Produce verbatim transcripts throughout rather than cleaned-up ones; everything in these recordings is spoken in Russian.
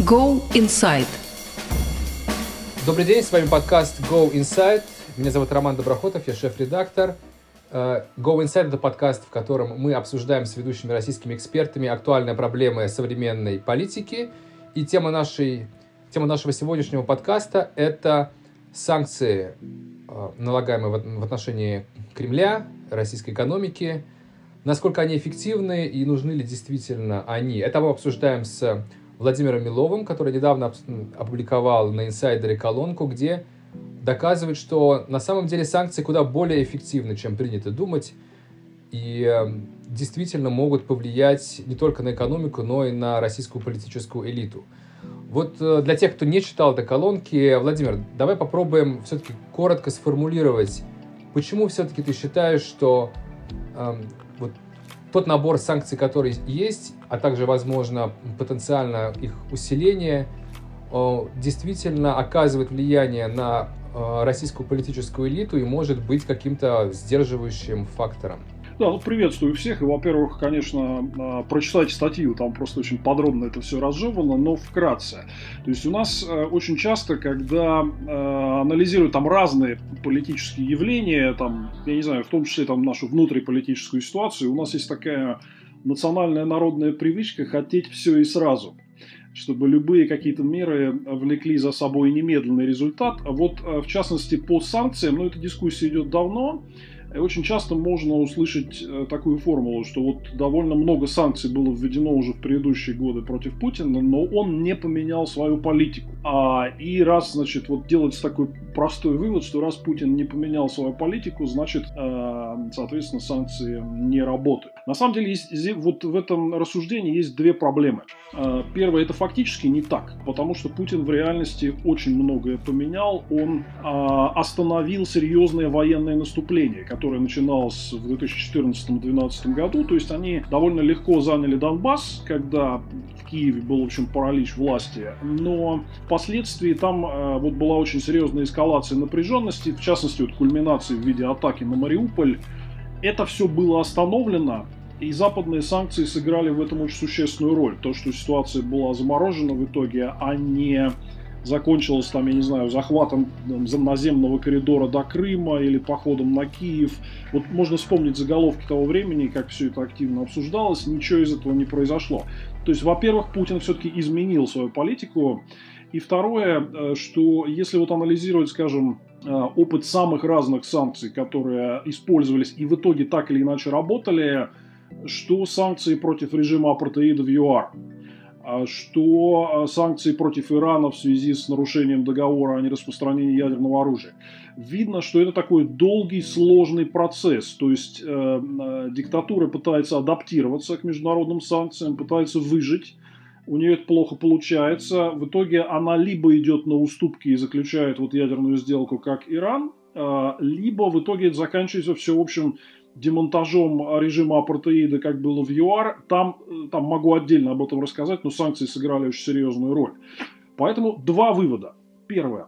Go Inside. Добрый день, с вами подкаст Go Inside. Меня зовут Роман Доброхотов, я шеф-редактор. Go Inside — это подкаст, в котором мы обсуждаем с ведущими российскими экспертами актуальные проблемы современной политики. И тема, нашей, тема нашего сегодняшнего подкаста — это санкции, налагаемые в отношении Кремля, российской экономики. Насколько они эффективны и нужны ли действительно они? Это мы обсуждаем с Владимиром Миловым, который недавно опубликовал на инсайдере колонку, где доказывает, что на самом деле санкции куда более эффективны, чем принято думать, и действительно могут повлиять не только на экономику, но и на российскую политическую элиту. Вот для тех, кто не читал этой колонки, Владимир, давай попробуем все-таки коротко сформулировать, почему все-таки ты считаешь, что э, вот тот набор санкций, который есть, а также, возможно, потенциально их усиление, действительно оказывает влияние на российскую политическую элиту и может быть каким-то сдерживающим фактором. Да, ну приветствую всех. И, во-первых, конечно, прочитайте статью, там просто очень подробно это все разжевано, но вкратце. То есть у нас очень часто, когда анализируют там разные политические явления, там, я не знаю, в том числе там нашу внутриполитическую ситуацию, у нас есть такая национальная народная привычка хотеть все и сразу, чтобы любые какие-то меры влекли за собой немедленный результат. А вот, в частности, по санкциям, ну, эта дискуссия идет давно, и очень часто можно услышать такую формулу, что вот довольно много санкций было введено уже в предыдущие годы против Путина, но он не поменял свою политику. А, и раз, значит, вот делается такой простой вывод, что раз Путин не поменял свою политику, значит, э, соответственно, санкции не работают. На самом деле, есть, вот в этом рассуждении есть две проблемы. Э, первое, это фактически не так, потому что Путин в реальности очень многое поменял. Он э, остановил серьезное военное наступление, которое начиналось в две тысячи четырнадцатом — две тысячи двенадцатом году. То есть они довольно легко заняли Донбасс, когда в Киеве был, в общем, паралич власти. Но впоследствии там э, вот была очень серьезная эскалация напряженности, в частности, вот кульминации в виде атаки на Мариуполь. Это все было остановлено, и западные санкции сыграли в этом очень существенную роль. То, что ситуация была заморожена в итоге, а не закончилась там, я не знаю, захватом там, наземного коридора до Крыма или походом на Киев. Вот можно вспомнить заголовки того времени, как все это активно обсуждалось, ничего из этого не произошло. То есть, во-первых, Путин все-таки изменил свою политику. И второе, что если вот анализировать, скажем, опыт самых разных санкций, которые использовались и в итоге так или иначе работали, что санкции против режима апартеида в ЮАР, что санкции против Ирана в связи с нарушением договора о нераспространении ядерного оружия. Видно, что это такой долгий, сложный процесс. То есть э, диктатура пытается адаптироваться к международным санкциям, пытается выжить. У нее это плохо получается. В итоге она либо идет на уступки и заключает вот ядерную сделку, как Иран, э, либо в итоге это заканчивается все, в общем, демонтажом режима апартеида, как было в ЮАР. Там, там могу отдельно об этом рассказать, но санкции сыграли очень серьезную роль. Поэтому два вывода. Первое,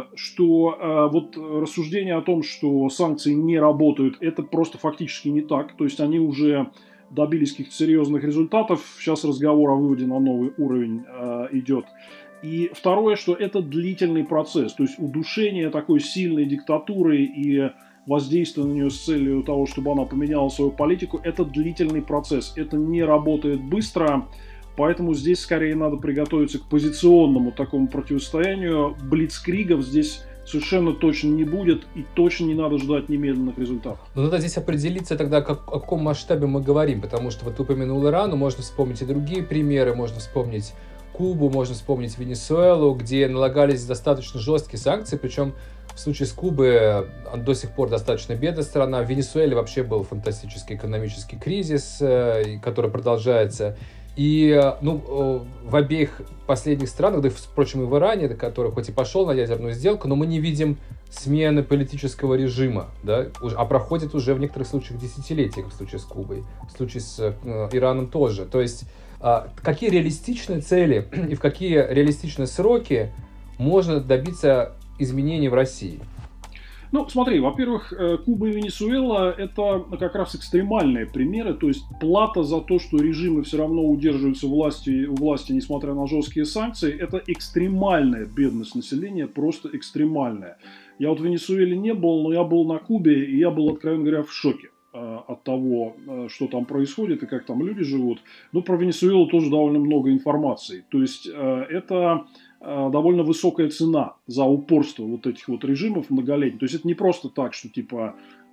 что вот рассуждение о том, что санкции не работают, это просто фактически не так. То есть они уже добились каких-то серьезных результатов. Сейчас разговор о выводе на новый уровень идет. И второе, что это длительный процесс. То есть удушение такой сильной диктатуры и воздействие на нее с целью того, чтобы она поменяла свою политику, это длительный процесс. Это не работает быстро, поэтому здесь скорее надо приготовиться к позиционному такому противостоянию. Блицкригов здесь совершенно точно не будет, и точно не надо ждать немедленных результатов. Но надо здесь определиться тогда, как, о каком масштабе мы говорим, потому что вот ты упомянул Иран, но можно вспомнить и другие примеры, можно вспомнить Кубу, можно вспомнить Венесуэлу, где налагались достаточно жесткие санкции, причем в случае с Кубой до сих пор достаточно бедная страна. В Венесуэле вообще был фантастический экономический кризис, который продолжается. И ну, в обеих последних странах, да, впрочем, и в Иране, который хоть и пошел на ядерную сделку, но мы не видим смены политического режима, да, а проходит уже в некоторых случаях десятилетия, как в случае с Кубой, в случае с э, Ираном тоже. То есть какие реалистичные цели и в какие реалистичные сроки можно добиться изменений в России? Ну, смотри, во-первых, Куба и Венесуэла – это как раз экстремальные примеры, то есть плата за то, что режимы все равно удерживаются власти, у власти, несмотря на жесткие санкции, это экстремальная бедность населения, просто экстремальная. Я вот в Венесуэле не был, но я был на Кубе, и я был, откровенно говоря, в шоке от того, что там происходит и как там люди живут. Ну, про Венесуэлу тоже довольно много информации. То есть это довольно высокая цена за упорство вот этих вот режимов многолетних. То есть это не просто так, что типа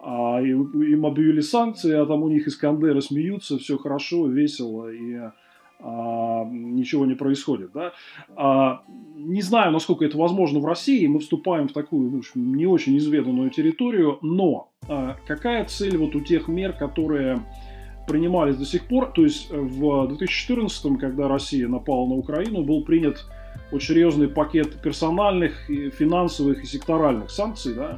им объявили санкции, а там у них искандеры смеются, все хорошо, весело и а, ничего не происходит. Да? А, не знаю, насколько это возможно в России. Мы вступаем в такую ну, не очень изведанную территорию, но а, какая цель вот у тех мер, которые принимались до сих пор? То есть в две тысячи четырнадцатом, когда Россия напала на Украину, был принят очень серьезный пакет персональных, финансовых и секторальных санкций, да,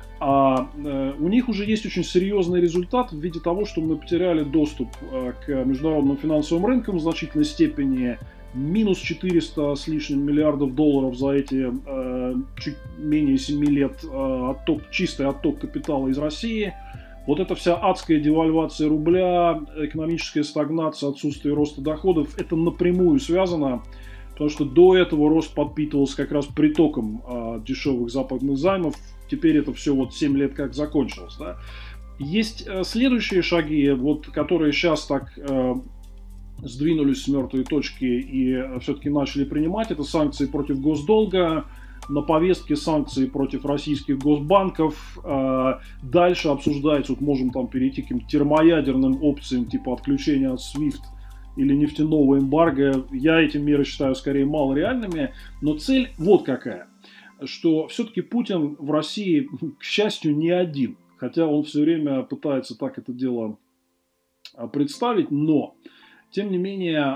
а э, у них уже есть очень серьезный результат в виде того, что мы потеряли доступ э, к международным финансовым рынкам в значительной степени, минус четыреста с лишним миллиардов долларов за эти э, чуть менее семи лет э, отток, чистый отток капитала из России. Вот эта вся адская девальвация рубля, экономическая стагнация, отсутствие роста доходов, это напрямую связано. Потому что до этого рост подпитывался как раз притоком э, дешевых западных займов. Теперь это все вот семь лет как закончилось. Да? Есть э, следующие шаги, вот, которые сейчас так э, сдвинулись с мертвой точки и э, все-таки начали принимать. Это санкции против госдолга, на повестке санкции против российских госбанков. Э, дальше обсуждается, вот можем там перейти к каким-то термоядерным опциям, типа отключения от свифт или нефтяного эмбарго. Я эти меры считаю скорее малореальными, но цель вот какая, что все-таки Путин в России, к счастью, не один, хотя он все время пытается так это дело представить, но тем не менее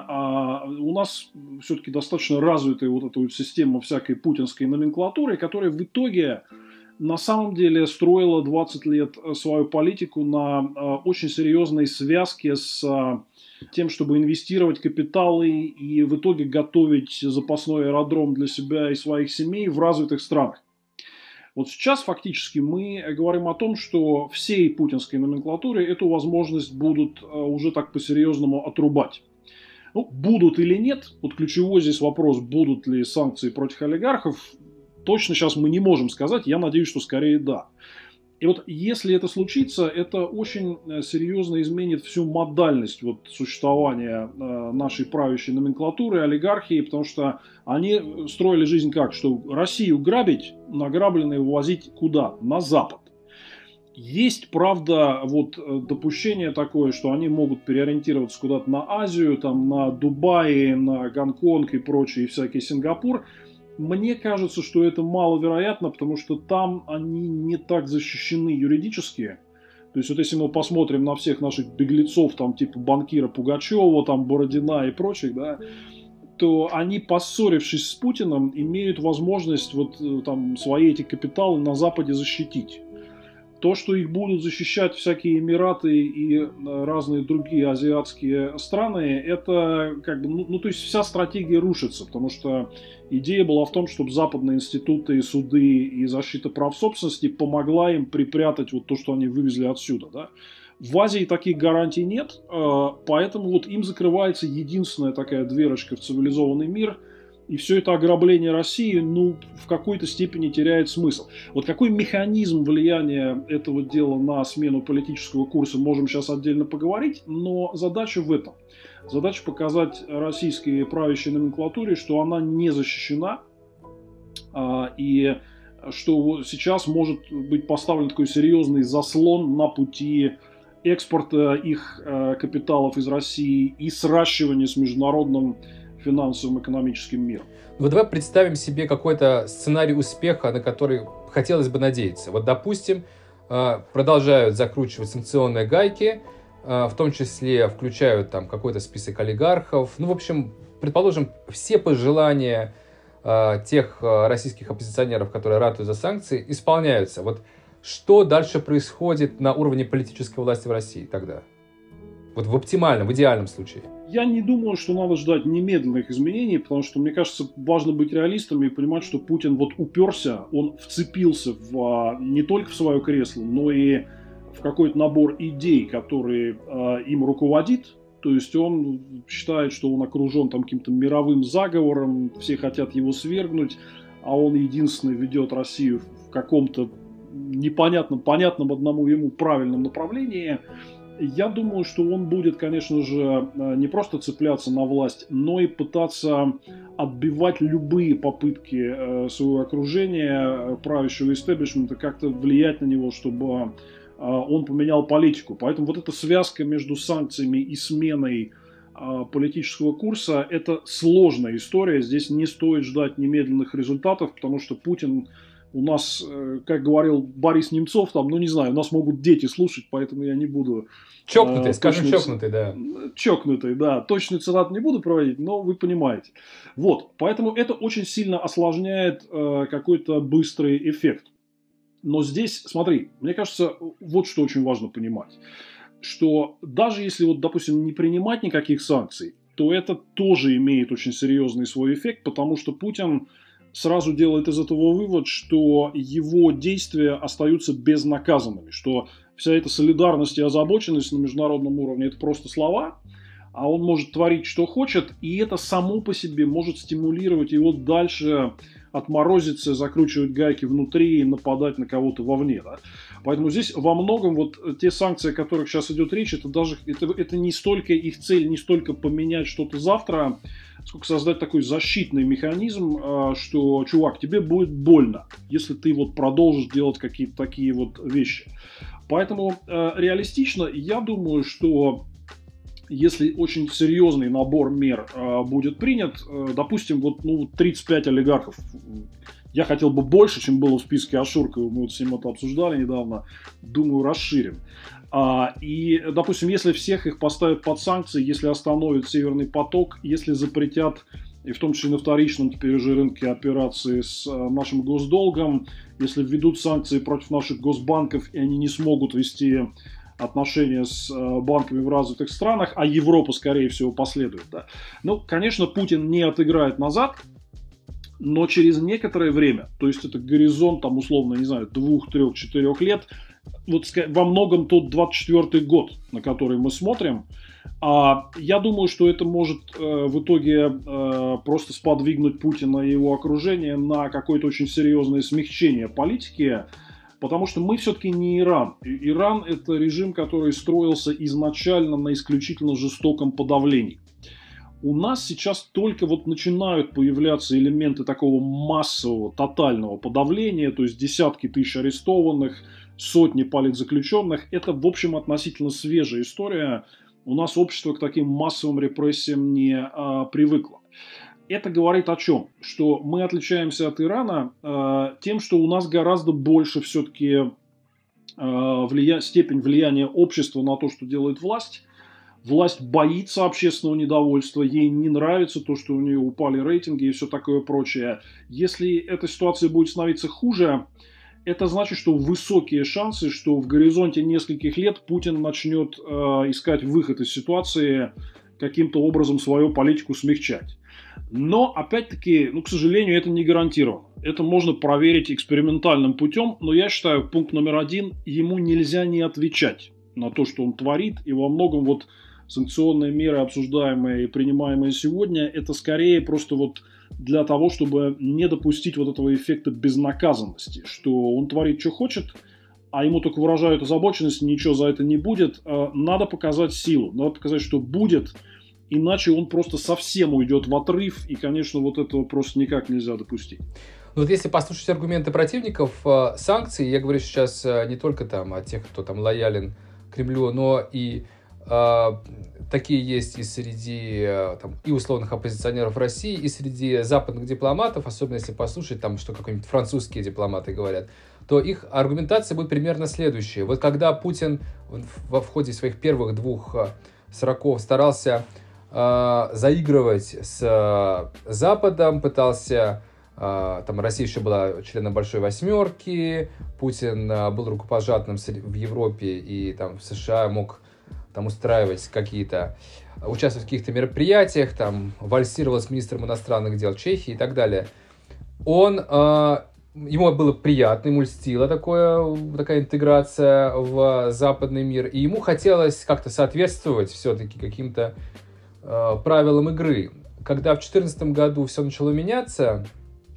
у нас все-таки достаточно развитая вот эта вот система всякой путинской номенклатуры, которая в итоге на самом деле строила двадцать лет свою политику на очень серьезной связке с тем, чтобы инвестировать капиталы и в итоге готовить запасной аэродром для себя и своих семей в развитых странах. Вот сейчас фактически мы говорим о том, что всей путинской номенклатуре эту возможность будут уже так по-серьезному отрубать. Ну, будут или нет, вот ключевой здесь вопрос, будут ли санкции против олигархов, точно сейчас мы не можем сказать, я надеюсь, что скорее да. И вот если это случится, это очень серьезно изменит всю модальность вот существования э, нашей правящей номенклатуры, олигархии, потому что они строили жизнь как? Что Россию грабить, награбленное вывозить куда? На Запад. Есть, правда, вот допущение такое, что они могут переориентироваться куда-то на Азию, там, на Дубай, на Гонконг и прочие, всякий Сингапур. Мне кажется, что это маловероятно, потому что там они не так защищены юридически. То есть, вот если мы посмотрим на всех наших беглецов, там, типа банкира Пугачева, там, Бородина и прочих, да, то они, поссорившись с Путиным, имеют возможность вот, там, свои эти капиталы на Западе защитить. То, что их будут защищать всякие Эмираты и разные другие азиатские страны, это как бы, ну, ну, то есть вся стратегия рушится, потому что идея была в том, чтобы западные институты, суды и защита прав собственности помогла им припрятать вот то, что они вывезли отсюда, да. В Азии таких гарантий нет, поэтому вот им закрывается единственная такая дверочка в цивилизованный мир. И все это ограбление России, ну, в какой-то степени теряет смысл. Вот какой механизм влияния этого дела на смену политического курса, можем сейчас отдельно поговорить, но задача в этом. Задача показать российской правящей номенклатуре, что она не защищена, и что сейчас может быть поставлен такой серьезный заслон на пути экспорта их капиталов из России и сращивания с международным финансовым экономическим миром. Вот давай представим себе какой-то сценарий успеха, на который хотелось бы надеяться. Вот, допустим, продолжают закручивать санкционные гайки, в том числе включают там какой-то список олигархов. Ну, в общем, предположим, все пожелания тех российских оппозиционеров, которые ратуют за санкции, исполняются. Вот что дальше происходит на уровне политической власти в России тогда? Вот в оптимальном, в идеальном случае. Я не думаю, что надо ждать немедленных изменений, потому что, мне кажется, важно быть реалистами и понимать, что Путин вот уперся, он вцепился в, не только в свое кресло, но и в какой-то набор идей, который э, им руководит. То есть он считает, что он окружен там каким-то мировым заговором, все хотят его свергнуть, а он единственный ведет Россию в каком-то непонятном, понятном одному ему правильном направлении. Я думаю, что он будет, конечно же, не просто цепляться на власть, но и пытаться отбивать любые попытки своего окружения, правящего истеблишмента, как-то влиять на него, чтобы он поменял политику. Поэтому вот эта связка между санкциями и сменой политического курса – это сложная история. Здесь не стоит ждать немедленных результатов, потому что Путин у нас, как говорил Борис Немцов, там, ну не знаю, нас могут дети слушать, поэтому я не буду… Чокнутый, э, скажем точную, чокнутый, да. Чокнутый, да. Точную цитату не буду проводить, но вы понимаете. Вот, поэтому это очень сильно осложняет э, какой-то быстрый эффект. Но здесь, смотри, мне кажется, вот что очень важно понимать, что даже если, вот, допустим, не принимать никаких санкций, то это тоже имеет очень серьезный свой эффект, потому что Путин сразу делает из этого вывод, что его действия остаются безнаказанными, что вся эта солидарность и озабоченность на международном уровне – это просто слова, а он может творить, что хочет, и это само по себе может стимулировать его дальше отморозиться, закручивать гайки внутри и нападать на кого-то вовне. Да? Поэтому здесь во многом вот те санкции, о которых сейчас идет речь, это даже это, это не столько их цель, не столько поменять что-то завтра, сколько создать такой защитный механизм, что, чувак, тебе будет больно, если ты вот продолжишь делать какие-то такие вот вещи. Поэтому реалистично, я думаю, что если очень серьезный набор мер э, будет принят, э, допустим, вот ну, тридцать пять олигархов, я хотел бы больше, чем было в списке Ашуркова, мы вот с ним это обсуждали недавно, думаю, расширим. А, и, допустим, если всех их поставят под санкции, если остановят Северный поток, если запретят, и в том числе на вторичном теперь уже рынке, операции с э, нашим госдолгом, если введут санкции против наших госбанков, и они не смогут вести отношения с банками в развитых странах, а Европа, скорее всего, последует. Да. Ну, конечно, Путин не отыграет назад, но через некоторое время, то есть это горизонт, там, условно, не знаю, двух, трех, четырех лет, вот во многом тот двадцать четвёртый год, на который мы смотрим, а я думаю, что это может э, в итоге э, просто сподвигнуть Путина и его окружение на какое-то очень серьезное смягчение политики. Потому что мы все-таки не Иран. Иран – это режим, который строился изначально на исключительно жестоком подавлении. У нас сейчас только вот начинают появляться элементы такого массового, тотального подавления, то есть десятки тысяч арестованных, сотни политзаключенных. Это, в общем, относительно свежая история. У нас общество к таким массовым репрессиям не а, привыкло. Это говорит о чем? Что мы отличаемся от Ирана э, тем, что у нас гораздо больше все-таки э, влия... степень влияния общества на то, что делает власть. Власть боится общественного недовольства, ей не нравится то, что у нее упали рейтинги и все такое прочее. Если эта ситуация будет становиться хуже, это значит, что высокие шансы, что в горизонте нескольких лет Путин начнет э, искать выход из ситуации, каким-то образом свою политику смягчать. Но, опять-таки, ну, к сожалению, это не гарантировано. Это можно проверить экспериментальным путем, но я считаю, пункт номер один, ему нельзя не отвечать на то, что он творит, и во многом вот санкционные меры, обсуждаемые и принимаемые сегодня, это скорее просто вот для того, чтобы не допустить вот этого эффекта безнаказанности, что он творит, что хочет, а ему только выражают озабоченность, ничего за это не будет. Надо показать силу, надо показать, что будет, иначе он просто совсем уйдет в отрыв, и, конечно, вот этого просто никак нельзя допустить. Ну, вот если послушать аргументы противников э, санкций, я говорю сейчас э, не только там о тех, кто там лоялен Кремлю, но и э, такие есть и среди э, там, и условных оппозиционеров России, и среди западных дипломатов, особенно если послушать, там, что какие-нибудь французские дипломаты говорят, то их аргументация будет примерно следующая. Вот когда Путин в, в ходе своих первых двух э, сроков старался э, заигрывать с э, Западом, пытался... Там Россия еще была членом Большой Восьмерки, Путин был рукопожатным в Европе и там в США мог там устраивать какие-то, участвовать в каких-то мероприятиях, там вальсировал с министром иностранных дел Чехии и так далее. Он, э, ему было приятно, ему льстила такое, такая интеграция в западный мир, и ему хотелось как-то соответствовать все-таки каким-то э, правилам игры. Когда в две тысячи четырнадцатом году все начало меняться,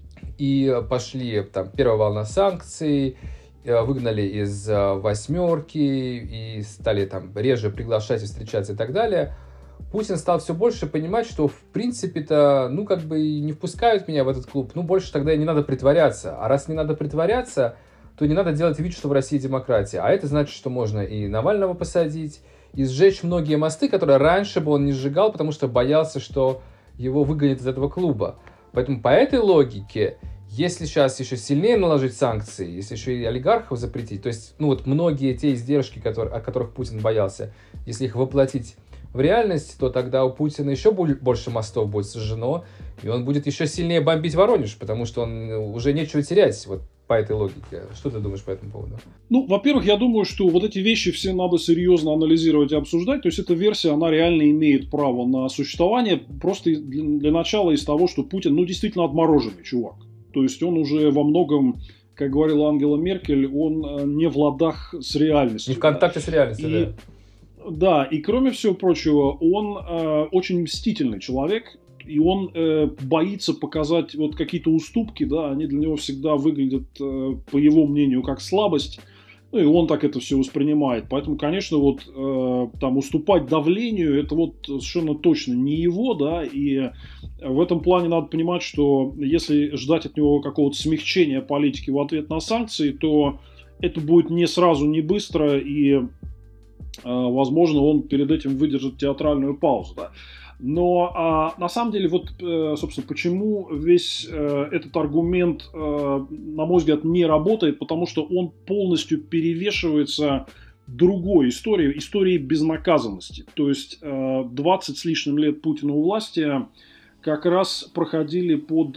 и пошли там первая волна санкций, выгнали из восьмерки и стали там реже приглашать и встречаться и так далее, Путин стал все больше понимать, что в принципе-то, ну как бы не впускают меня в этот клуб, ну больше тогда и не надо притворяться. А раз не надо притворяться, то не надо делать вид, что в России демократия. А это значит, что можно и Навального посадить, и сжечь многие мосты, которые раньше бы он не сжигал, потому что боялся, что его выгонят из этого клуба. Поэтому по этой логике, если сейчас еще сильнее наложить санкции, если еще и олигархов запретить, то есть, ну вот многие те издержки, которые, о которых Путин боялся, если их воплотить в реальность, то тогда у Путина еще больше мостов будет сожжено, и он будет еще сильнее бомбить Воронеж, потому что он уже нечего терять, вот по этой логике. Что ты думаешь по этому поводу? Ну, во-первых, я думаю, что вот эти вещи все надо серьезно анализировать и обсуждать. То есть эта версия, она реально имеет право на существование. Просто для, для начала из того, что Путин, ну, действительно отмороженный чувак. То есть он уже во многом, как говорила Ангела Меркель, он не в ладах с реальностью. Не в контакте да. с реальностью, и, да. Да, и кроме всего прочего, он э, очень мстительный человек. И он э, боится показать вот какие-то уступки, да, они для него всегда выглядят, э, по его мнению, как слабость. Ну и он так это все воспринимает. Поэтому, конечно, вот э, там уступать давлению, это вот совершенно точно не его, да, и в этом плане надо понимать, что если ждать от него какого-то смягчения политики в ответ на санкции, то это будет не сразу, не быстро, и, э, возможно, он перед этим выдержит театральную паузу, да. Но а, на самом деле, вот, э, собственно, почему весь э, этот аргумент, э, на мой взгляд, не работает, потому что он полностью перевешивается другой историей, историей безнаказанности. То есть э, двадцать с лишним лет Путина у власти как раз проходили под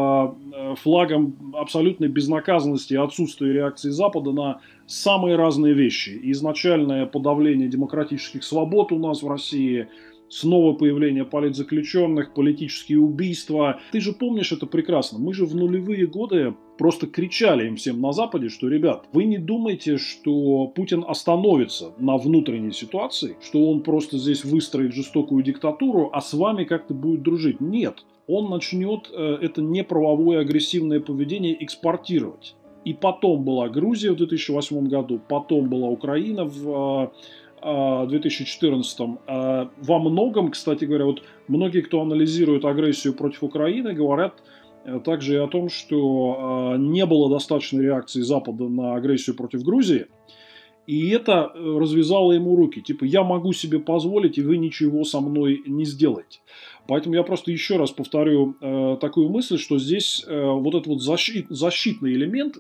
э, флагом абсолютной безнаказанности и отсутствия реакции Запада на самые разные вещи. Изначальное подавление демократических свобод у нас в России – снова появление политзаключенных, политические убийства. Ты же помнишь это прекрасно. Мы же в нулевые годы просто кричали им всем на Западе, что, ребят, вы не думайте, что Путин остановится на внутренней ситуации, что он просто здесь выстроит жестокую диктатуру, а с вами как-то будет дружить. Нет. Он начнет э, это неправовое агрессивное поведение экспортировать. И потом была Грузия в две тысячи восьмом году, потом была Украина в в две тысячи четырнадцатом. Во многом, кстати говоря, вот многие, кто анализирует агрессию против Украины, говорят также и о том, что не было достаточной реакции Запада на агрессию против Грузии, и это развязало ему руки. Типа, я могу себе позволить, и вы ничего со мной не сделаете. Поэтому я просто еще раз повторю такую мысль, что здесь вот этот вот защит, защитный элемент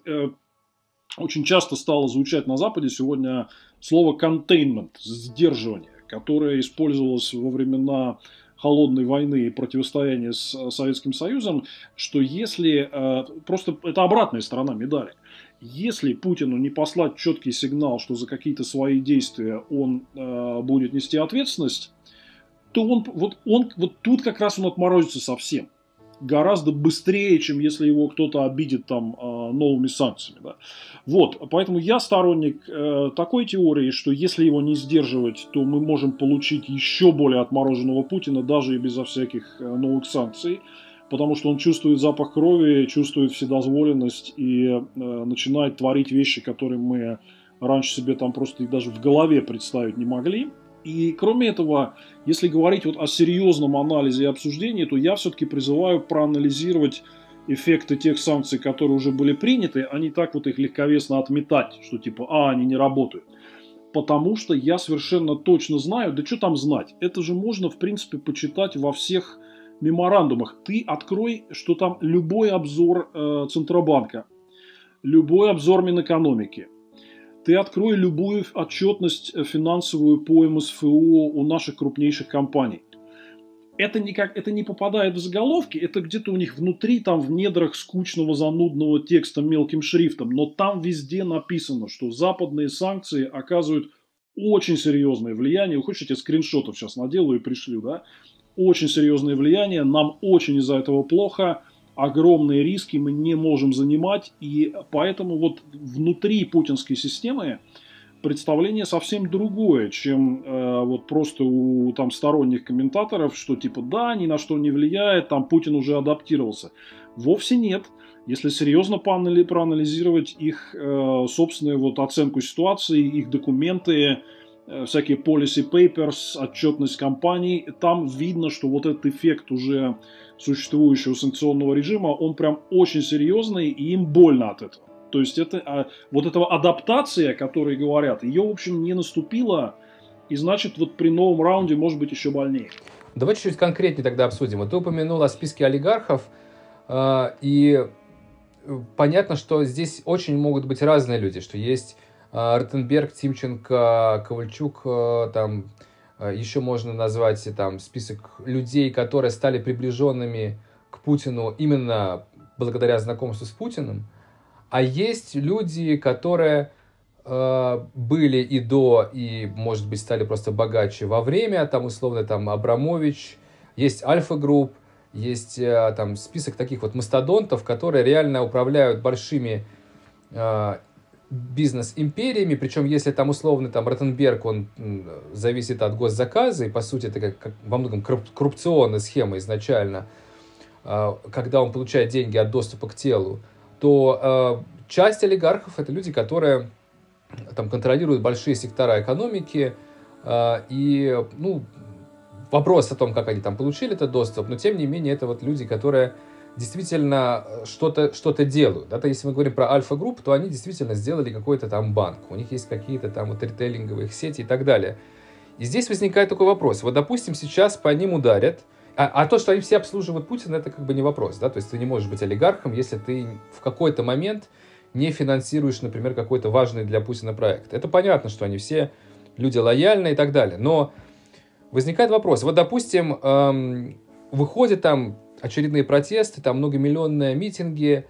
очень часто стало звучать на Западе сегодня слово containment, сдерживание, которое использовалось во времена холодной войны и противостояния с Советским Союзом, что если, просто это обратная сторона медали, если Путину не послать четкий сигнал, что за какие-то свои действия он будет нести ответственность, то он вот, он, вот тут как раз он отморозится совсем. Гораздо быстрее, чем если его кто-то обидит там новыми санкциями. Да. Вот, поэтому я сторонник э, такой теории, что если его не сдерживать, то мы можем получить еще более отмороженного Путина, даже и безо всяких э, новых санкций, потому что он чувствует запах крови, чувствует вседозволенность и э, начинает творить вещи, которые мы раньше себе там просто даже в голове представить не могли. И кроме этого, если говорить вот о серьезном анализе и обсуждении, то я все-таки призываю проанализировать эффекты тех санкций, которые уже были приняты, а не так вот их легковесно отметать, что типа, а, они не работают. Потому что я совершенно точно знаю, да что там знать, это же можно в принципе почитать во всех меморандумах. Ты открой, что там любой обзор э, Центробанка, любой обзор Минэкономики, ты открой любую отчетность финансовую по эм эс эф о у наших крупнейших компаний. Это, никак, это не попадает в заголовки, это где-то у них внутри, там в недрах скучного, занудного текста мелким шрифтом. Но там везде написано, что западные санкции оказывают очень серьезное влияние. Вы хочете, скриншотов сейчас наделаю и пришлю, да? Очень серьезное влияние, нам очень из-за этого плохо, огромные риски мы не можем занимать, и поэтому вот внутри путинской системы представление совсем другое, чем э, вот просто у там сторонних комментаторов, что типа да, ни на что не влияет, там Путин уже адаптировался. Вовсе нет. Если серьезно проанализировать их э, собственную вот оценку ситуации, их документы, э, всякие policy papers, отчетность компаний, там видно, что вот этот эффект уже существующего санкционного режима, он прям очень серьезный, и им больно от этого. То есть это, а, вот эта адаптация, о которой говорят, ее, в общем, не наступила, и значит, вот при новом раунде может быть еще больнее. Давайте чуть конкретнее тогда обсудим. Вот ты упомянул о списке олигархов, э, и понятно, что здесь очень могут быть разные люди, что есть э, Ротенберг, Тимченко, Ковальчук, э, там э, еще можно назвать там список людей, которые стали приближенными к Путину именно благодаря знакомству с Путиным. А есть люди, которые э, были и до, и, может быть, стали просто богаче во время, там, условно, там, Абрамович, есть Альфа-групп, есть э, там список таких вот мастодонтов, которые реально управляют большими э, бизнес-империями, причем, если там, условно, там, Ротенберг, он м, зависит от госзаказа, и, по сути, это как, как во многом коррупционная схема изначально, э, когда он получает деньги от доступа к телу, то э, часть олигархов — это люди, которые там контролируют большие сектора экономики, э, и, ну, вопрос о том, как они там получили этот доступ, но, тем не менее, это вот люди, которые действительно что-то что-то делают. Да? То если мы говорим про Альфа-групп, то они действительно сделали какой-то там банк, у них есть какие-то там вот ритейлинговые сети и так далее. И здесь возникает такой вопрос. Вот, допустим, сейчас по ним ударят, А, а то, что они все обслуживают Путина, это как бы не вопрос, да, то есть ты не можешь быть олигархом, если ты в какой-то момент не финансируешь, например, какой-то важный для Путина проект. Это понятно, что они все люди лояльные и так далее, но возникает вопрос, вот, допустим, эм, выходят там очередные протесты, там многомиллионные митинги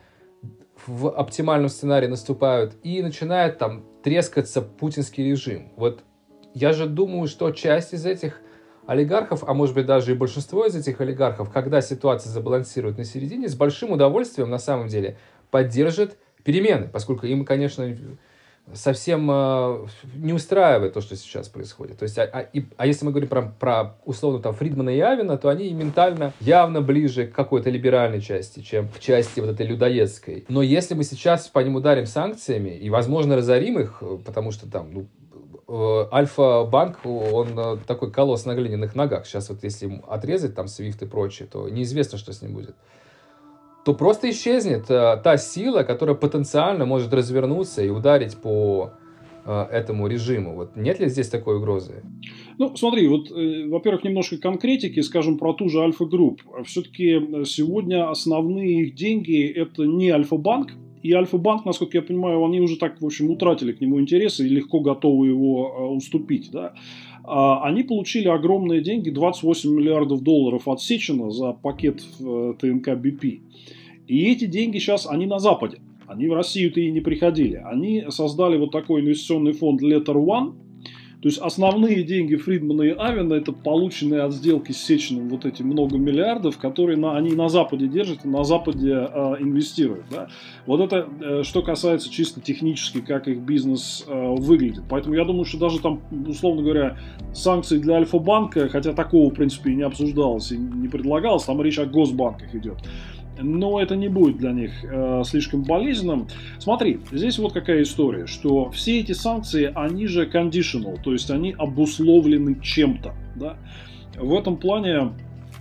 в оптимальном сценарии наступают, и начинает там трескаться путинский режим. Вот я же думаю, что часть из этих олигархов, а может быть даже и большинство из этих олигархов, когда ситуация забалансирует на середине, с большим удовольствием на самом деле поддержат перемены, поскольку им, конечно, совсем э, не устраивает то, что сейчас происходит. То есть, а, а, и, а если мы говорим про, про условно там Фридмана и Авена, то они ментально явно ближе к какой-то либеральной части, чем к части вот этой людоедской. Но если мы сейчас по ним ударим санкциями и, возможно, разорим их, потому что там, ну, Альфа-банк, он такой колосс на глиняных ногах. Сейчас вот если ему отрезать там свифт и прочее, то неизвестно, что с ним будет. То просто исчезнет та сила, которая потенциально может развернуться и ударить по этому режиму. Вот нет ли здесь такой угрозы? Ну, смотри, вот, э, во-первых, немножко конкретики, скажем, про ту же Альфа-групп. Все-таки сегодня основные их деньги – это не Альфа-банк. И Альфа-банк, насколько я понимаю, они уже так, в общем, утратили к нему интересы и легко готовы его э, уступить. Да? А, они получили огромные деньги, двадцать восемь миллиардов долларов от Сечина за пакет в э, ТНК би пи. И эти деньги сейчас, они на Западе. Они в Россию-то и не приходили. Они создали вот такой инвестиционный фонд Letter One. То есть основные деньги Фридмана и Авена — это полученные от сделки с Сечиным вот эти много миллиардов, которые на, они на Западе держат и на Западе э, инвестируют. Да? Вот это э, что касается чисто технически, как их бизнес э, выглядит. Поэтому я думаю, что даже там, условно говоря, санкции для Альфа-банка, хотя такого в принципе и не обсуждалось и не предлагалось, там речь о госбанках идет. Но это не будет для них э, слишком болезненным. Смотри, здесь вот какая история, что все эти санкции, они же conditional, то есть они обусловлены чем-то. Да? В этом плане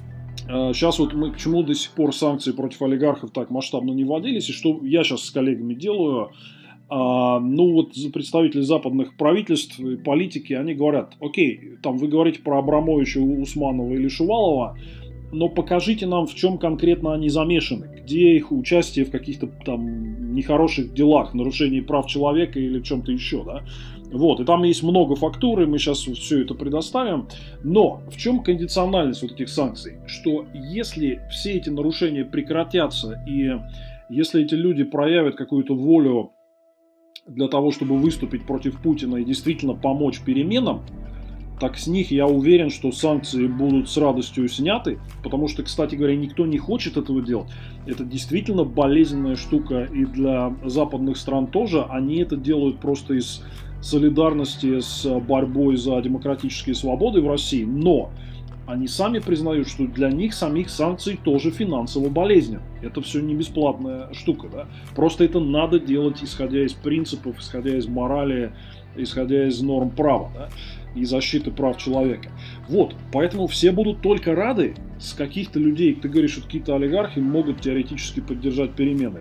э, сейчас вот мы почему до сих пор санкции против олигархов так масштабно не вводились, и что я сейчас с коллегами делаю, э, ну вот представители западных правительств и политики, они говорят, окей, там вы говорите про Абрамовича, Усманова или Шувалова, но покажите нам, в чем конкретно они замешаны, где их участие в каких-то там нехороших делах, нарушении прав человека или в чем-то еще, да. Вот, и там есть много фактур, и мы сейчас все это предоставим. Но в чем кондициональность вот этих санкций? Что если все эти нарушения прекратятся, и если эти люди проявят какую-то волю для того, чтобы выступить против Путина и действительно помочь переменам, так с них я уверен, что санкции будут с радостью сняты, потому что, кстати говоря, никто не хочет этого делать. Это действительно болезненная штука и для западных стран тоже. Они это делают просто из солидарности с борьбой за демократические свободы в России, но они сами признают, что для них самих санкции тоже финансово болезненны. Это все не бесплатная штука, да? Просто это надо делать, исходя из принципов, исходя из морали, исходя из норм права, да? И защиты прав человека. Вот, поэтому все будут только рады с каких-то людей, ты говоришь, что какие-то олигархи могут теоретически поддержать перемены.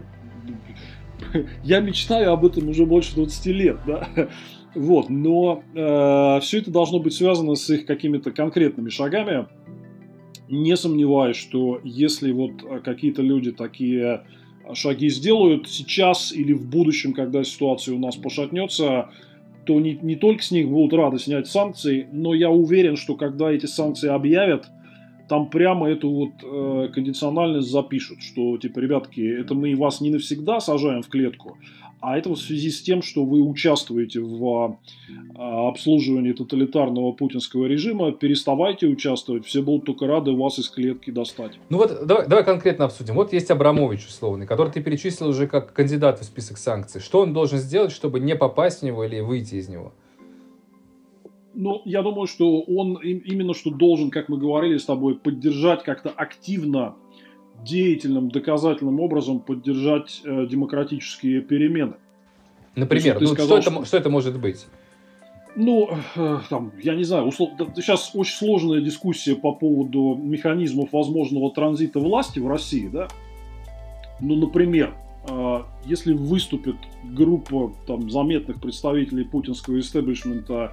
Я мечтаю об этом уже больше двадцати лет, да? Вот, но э, все это должно быть связано с их какими-то конкретными шагами. Не сомневаюсь, что если вот какие-то люди такие шаги сделают сейчас или в будущем, когда ситуация у нас пошатнется, то не, не только с них будут рады снять санкции, но я уверен, что когда эти санкции объявят, там прямо эту вот э, кондициональность запишут, что типа, ребятки, это мы вас не навсегда сажаем в клетку, а это в связи с тем, что вы участвуете в э, обслуживании тоталитарного путинского режима, переставайте участвовать, все будут только рады вас из клетки достать. Ну вот давай, давай конкретно обсудим. Вот есть Абрамович условный, который ты перечислил уже как кандидат в список санкций. Что он должен сделать, чтобы не попасть в него или выйти из него? Ну, я думаю, что он именно что должен, как мы говорили с тобой, поддержать как-то активно, деятельным, доказательным образом поддержать э, демократические перемены. Например, есть, ну, сказал, что, это, что это может быть? Ну, э, там, я не знаю, услов... сейчас очень сложная дискуссия по поводу механизмов возможного транзита власти в России, да? Ну, например, э, если выступит группа там, заметных представителей путинского истеблишмента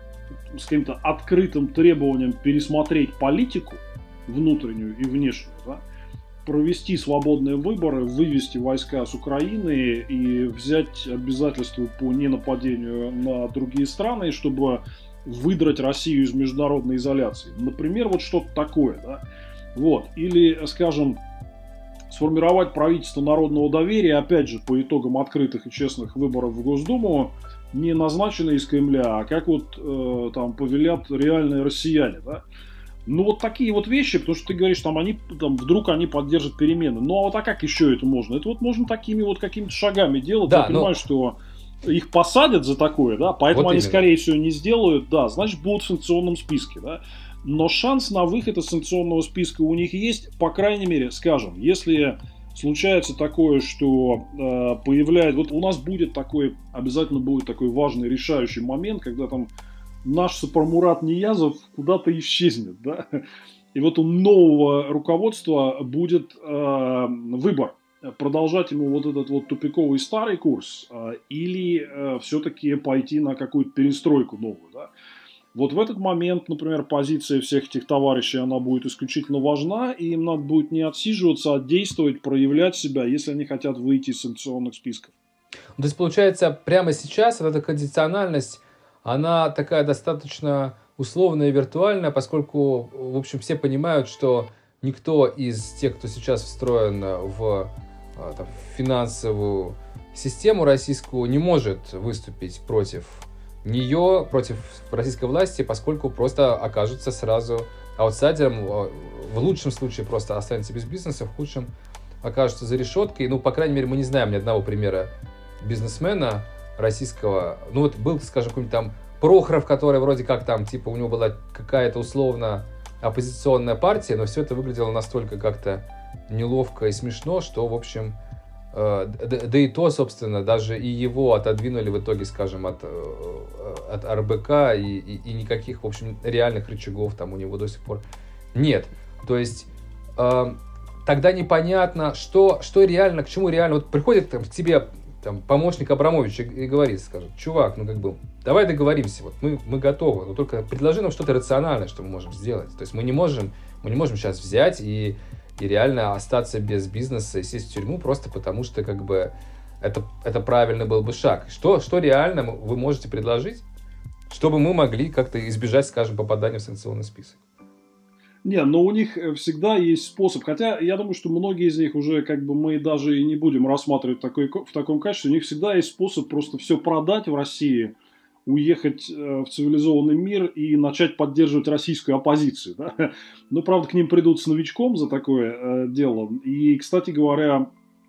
с каким-то открытым требованием пересмотреть политику внутреннюю и внешнюю, да, провести свободные выборы, вывести войска с Украины и взять обязательства по ненападению на другие страны, чтобы выдрать Россию из международной изоляции. Например, вот что-то такое. Да? Вот. Или, скажем, сформировать правительство народного доверия, опять же, по итогам открытых и честных выборов в Госдуму, не назначенные из Кремля, а как вот э, там повелят реальные россияне. Да? Ну, вот такие вот вещи, потому что ты говоришь, там, они, там, вдруг они поддержат перемены. Ну, а вот а как еще это можно? Это вот можно такими вот какими-то шагами делать. Да, я но... понимаю, что их посадят за такое, да, поэтому вот они, именно. скорее всего, не сделают, да, значит, будут в санкционном списке, да. Но шанс на выход из санкционного списка у них есть, по крайней мере, скажем, если случается такое, что э, появляется... Вот у нас будет такой, обязательно будет такой важный, решающий момент, когда там наш Сапармурат Ниязов куда-то исчезнет, да? И вот у нового руководства будет э, выбор. Продолжать ему вот этот вот тупиковый старый курс э, или э, все-таки пойти на какую-то перестройку новую, да? Вот в этот момент, например, позиция всех этих товарищей, она будет исключительно важна, и им надо будет не отсиживаться, а действовать, проявлять себя, если они хотят выйти из санкционных списков. То есть, получается, прямо сейчас вот эта кондициональность, она такая достаточно условная и виртуальная, поскольку, в общем, все понимают, что никто из тех, кто сейчас встроен в там, финансовую систему российскую, не может выступить против нее, против российской власти, поскольку просто окажется сразу аутсайдером, в лучшем случае просто останется без бизнеса, в худшем окажется за решеткой. Ну, по крайней мере, мы не знаем ни одного примера бизнесмена российского. Ну, вот был, скажем, какой-нибудь там Прохоров, который вроде как там, типа, у него была какая-то условно оппозиционная партия, но все это выглядело настолько как-то неловко и смешно, что, в общем, э, да, да и то, собственно, даже и его отодвинули в итоге, скажем, от, от эр бэ ка, и, и, и никаких, в общем, реальных рычагов там у него до сих пор нет. То есть э, тогда непонятно, что, что реально, к чему реально. Вот приходит там, к тебе там, помощник Абрамовича и говорит, скажет, чувак, ну как бы, давай договоримся, вот мы, мы готовы, но только предложи нам что-то рациональное, что мы можем сделать. То есть мы не можем, мы не можем сейчас взять и, и реально остаться без бизнеса и сесть в тюрьму просто потому, что как бы это, это правильный был бы шаг. Что, что реально вы можете предложить, чтобы мы могли как-то избежать, скажем, попадания в санкционный список? Не, но у них всегда есть способ. Хотя я думаю, что многие из них уже как бы мы даже и не будем рассматривать такой, в таком качестве. У них всегда есть способ просто все продать в России, уехать в цивилизованный мир и начать поддерживать российскую оппозицию. Да? Но, правда, к ним придут с новичком за такое э, дело. И, кстати говоря,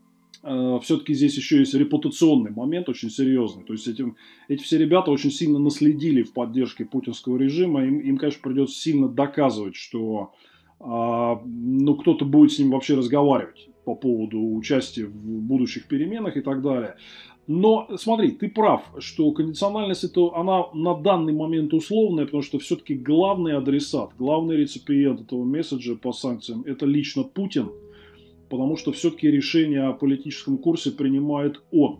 э, все-таки здесь еще есть репутационный момент очень серьезный. То есть этим, эти все ребята очень сильно наследили в поддержке путинского режима. Им, им конечно, придется сильно доказывать, что э, ну, кто-то будет с ним вообще разговаривать по поводу участия в будущих переменах и так далее. Но смотри, ты прав, что кондициональность это, она на данный момент условная, потому что все-таки главный адресат, главный реципиент этого месседжа по санкциям это лично Путин, потому что все-таки решение о политическом курсе принимает он.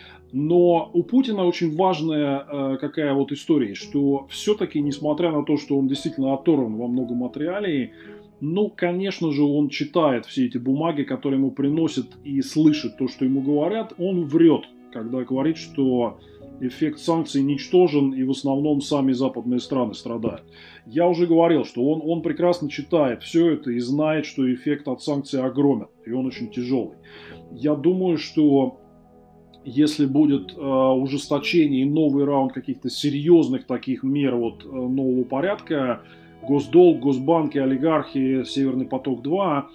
Но у Путина очень важная э, какая вот история, что все-таки, несмотря на то, что он действительно оторван во многом от реалий, ну, конечно же, он читает все эти бумаги, которые ему приносят, и слышит то, что ему говорят, он врет, когда говорит, что эффект санкций ничтожен и в основном сами западные страны страдают. Я уже говорил, что он, он прекрасно читает все это и знает, что эффект от санкций огромен, и он очень тяжелый. Я думаю, что если будет э, ужесточение и новый раунд каких-то серьезных таких мер вот, э, нового порядка, госдолг, госбанки, олигархи, Северный поток-два,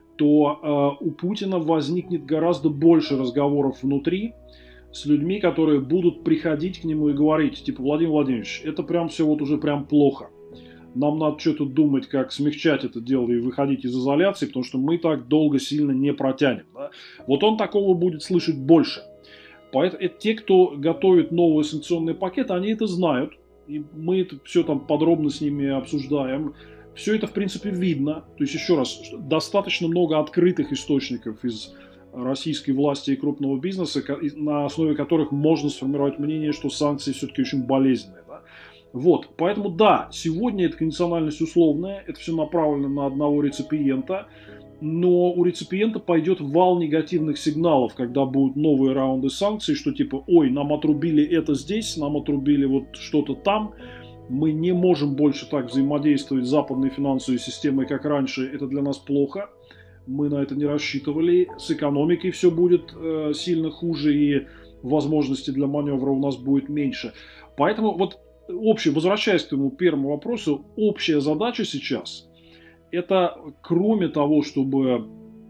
то э, у Путина возникнет гораздо больше разговоров внутри с людьми, которые будут приходить к нему и говорить, типа, Владимир Владимирович, это прям все вот уже прям плохо. Нам надо что-то думать, как смягчать это дело и выходить из изоляции, потому что мы так долго сильно не протянем. Да? Вот он такого будет слышать больше. Поэтому те, кто готовит новый санкционный пакет, они это знают. И мы это все там подробно с ними обсуждаем. Все это, в принципе, видно. То есть, еще раз, достаточно много открытых источников из российской власти и крупного бизнеса, на основе которых можно сформировать мнение, что санкции все-таки очень болезненные. Да? Вот. Поэтому, да, сегодня эта кондициональность условная, это все направлено на одного реципиента, но у реципиента пойдет вал негативных сигналов, когда будут новые раунды санкций, что типа, ой, нам отрубили это здесь, нам отрубили вот что-то там, мы не можем больше так взаимодействовать с западной финансовой системой, как раньше, это для нас плохо, мы на это не рассчитывали, с экономикой все будет э, сильно хуже и возможностей для маневра у нас будет меньше. Поэтому вот общий, возвращаясь к твоему первому вопросу, общая задача сейчас это, кроме того, чтобы э,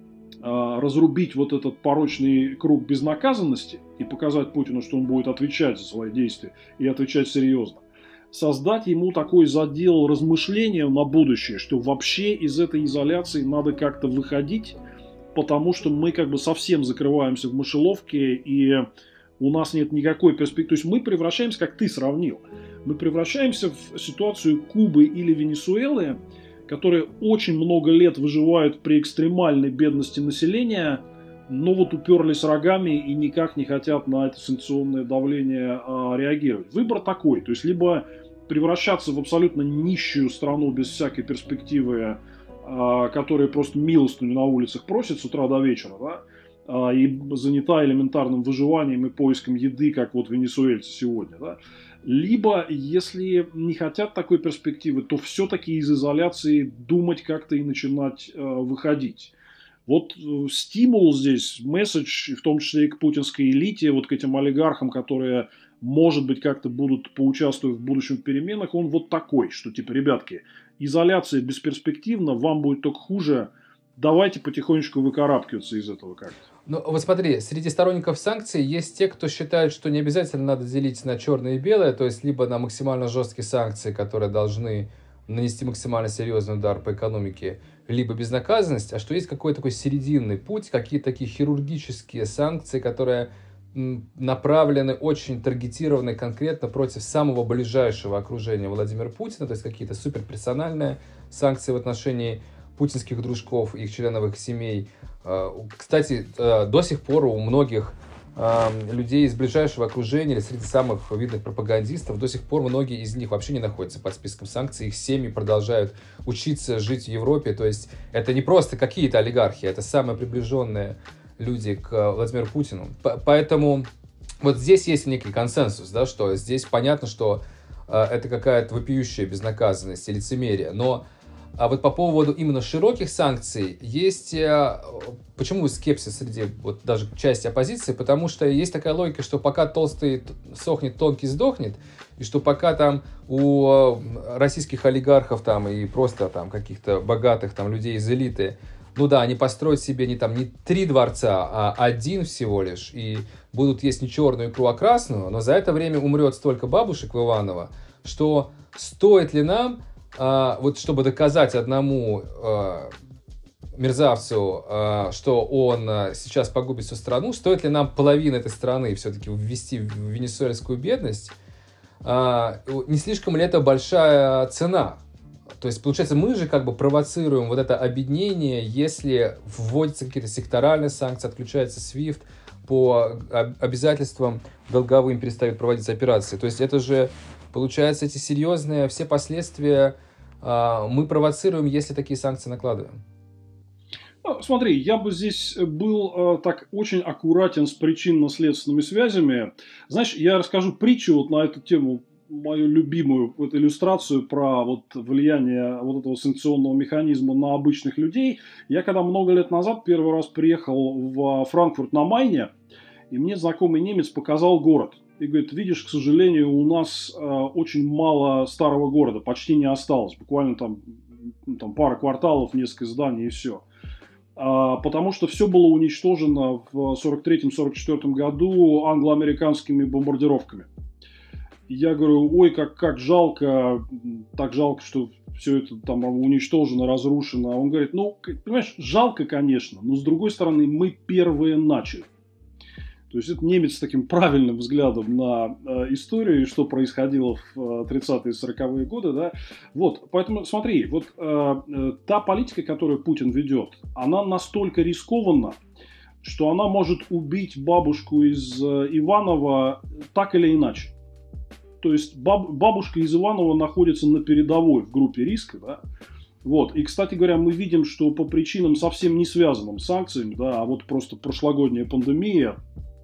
разрубить вот этот порочный круг безнаказанности и показать Путину, что он будет отвечать за свои действия и отвечать серьезно, создать ему такой задел размышления на будущее, что вообще из этой изоляции надо как-то выходить, потому что мы как бы совсем закрываемся в мышеловке и у нас нет никакой перспективы. То есть мы превращаемся, как ты сравнил, мы превращаемся в ситуацию Кубы или Венесуэлы, которые очень много лет выживают при экстремальной бедности населения, но вот уперлись рогами и никак не хотят на это санкционное давление а, реагировать. Выбор такой, то есть либо превращаться в абсолютно нищую страну без всякой перспективы, а, которая просто милостыню на улицах просит с утра до вечера, да, а, и занята элементарным выживанием и поиском еды, как вот венесуэльцы сегодня, да. Либо, если не хотят такой перспективы, то все-таки из изоляции думать как-то и начинать э, выходить. Вот э, стимул здесь, месседж, в том числе и к путинской элите, вот к этим олигархам, которые, может быть, как-то будут поучаствовать в будущем переменах, он вот такой, что типа, ребятки, изоляция бесперспективна, вам будет только хуже, давайте потихонечку выкарабкиваться из этого как-то. Ну, вот смотри, среди сторонников санкций есть те, кто считает, что не обязательно надо делить на черное и белое, то есть либо на максимально жесткие санкции, которые должны нанести максимально серьезный удар по экономике, либо безнаказанность, а что есть какой-то такой серединный путь, какие-то такие хирургические санкции, которые направлены, очень таргетированы конкретно против самого ближайшего окружения Владимира Путина, то есть какие-то суперперсональные санкции в отношении путинских дружков, их членов их семей. Кстати, до сих пор у многих людей из ближайшего окружения или среди самых видных пропагандистов до сих пор многие из них вообще не находятся под списком санкций. Их семьи продолжают учиться, жить в Европе. То есть это не просто какие-то олигархи, это самые приближенные люди к Владимиру Путину. Поэтому вот здесь есть некий консенсус, да, что здесь понятно, что это какая-то вопиющая безнаказанность и лицемерие. Но А вот по поводу именно широких санкций есть... Почему скепсис среди вот даже части оппозиции? Потому что есть такая логика, что пока толстый сохнет, тонкий сдохнет, и что пока там у российских олигархов там и просто там каких-то богатых там людей из элиты, ну да, они построят себе не там не три дворца, а один всего лишь, и будут есть не черную икру, а красную, но за это время умрет столько бабушек в Иваново, что стоит ли нам А, вот чтобы доказать одному а, мерзавцу, а, что он а, сейчас погубит всю страну, стоит ли нам половину этой страны все-таки ввести в венесуэльскую бедность? А, не слишком ли это большая цена? То есть, получается, мы же как бы провоцируем вот это обеднение, если вводятся какие-то секторальные санкции, отключается свифт, по обязательствам долговым перестают проводиться операции. То есть, это же... Получается, эти серьезные все последствия э, мы провоцируем, если такие санкции накладываем. Ну, смотри, я бы здесь был э, так очень аккуратен с причинно-следственными связями. Знаешь, я расскажу притчу вот на эту тему, мою любимую вот, иллюстрацию про вот, влияние вот этого санкционного механизма на обычных людей. Я когда много лет назад первый раз приехал в Франкфурт на Майне, и мне знакомый немец показал город. И говорит, видишь, к сожалению, у нас э, очень мало старого города, почти не осталось. Буквально там, там пара кварталов, несколько зданий и все. А, потому что все было уничтожено в сорок третьем — сорок четвёртом году англо-американскими бомбардировками. И я говорю, ой, как, как жалко, так жалко, что все это там уничтожено, разрушено. Он говорит, ну, понимаешь, жалко, конечно, но с другой стороны, мы первые начали. То есть это немец с таким правильным взглядом на э, историю и что происходило в э, тридцатые — сороковые годы, да. Вот, поэтому смотри, вот э, э, та политика, которую Путин ведет, она настолько рискованна, что она может убить бабушку из э, Иванова так или иначе. То есть баб, бабушка из Иванова находится на передовой в группе риска, да. Вот. И, кстати говоря, мы видим, что по причинам совсем не связанным с санкциями, да, а вот просто прошлогодняя пандемия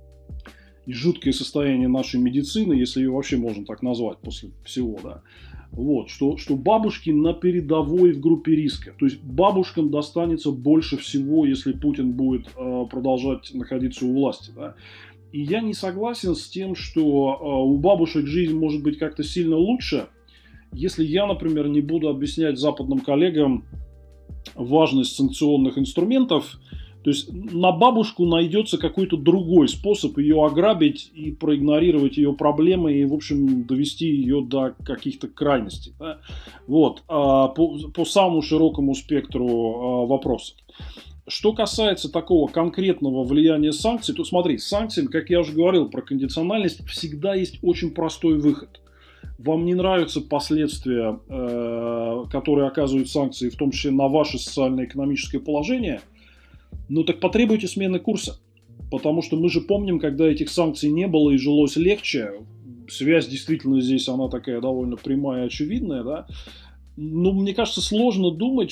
и жуткое состояние нашей медицины, если ее вообще можно так назвать после всего, да, вот, что, что бабушки на передовой в группе риска. То есть бабушкам достанется больше всего, если Путин будет э, продолжать находиться у власти, да. И я не согласен с тем, что э, у бабушек жизнь может быть как-то сильно лучше, если я, например, не буду объяснять западным коллегам важность санкционных инструментов. То есть на бабушку найдется какой-то другой способ ее ограбить и проигнорировать ее проблемы и, в общем, довести ее до каких-то крайностей. Да? Вот, по, по самому широкому спектру вопросов. Что касается такого конкретного влияния санкций, то смотри, с санкциями, как я уже говорил про кондициональность, всегда есть очень простой выход. Вам не нравятся последствия, которые оказывают санкции, в том числе на ваше социально-экономическое положение, ну так потребуйте смены курса. Потому что мы же помним, когда этих санкций не было и жилось легче, связь действительно здесь, она такая довольно прямая и очевидная, да. Ну, мне кажется, сложно думать,